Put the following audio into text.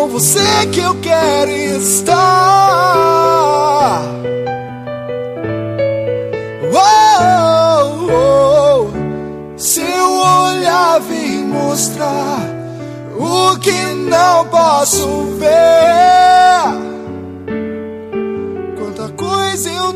com você que eu quero estar. Oh, oh, seu olhar vem mostrar o que não posso ver. Quanta coisa eu